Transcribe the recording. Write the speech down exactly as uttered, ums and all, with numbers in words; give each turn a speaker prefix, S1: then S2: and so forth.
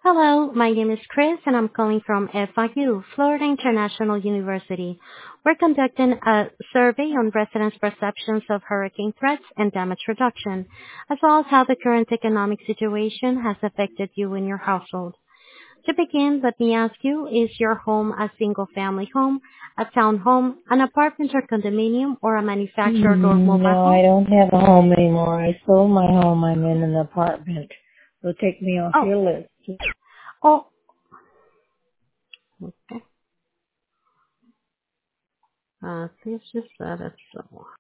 S1: Hello, my name is Chris and I'm calling from F I U, Florida International University. We're conducting a survey on residents' perceptions of hurricane threats and damage reduction, as well as how the current economic situation has affected you and your household. To begin, let me ask you, is your home a single-family home, a townhome, an apartment or condominium, or a manufactured or
S2: Mm,
S1: mobile
S2: No, I
S1: home?
S2: don't have a home anymore. I sold my home. I'm in an apartment. So take me off
S1: Oh,
S2: your list.
S1: oh, okay. Uh, please just let us know.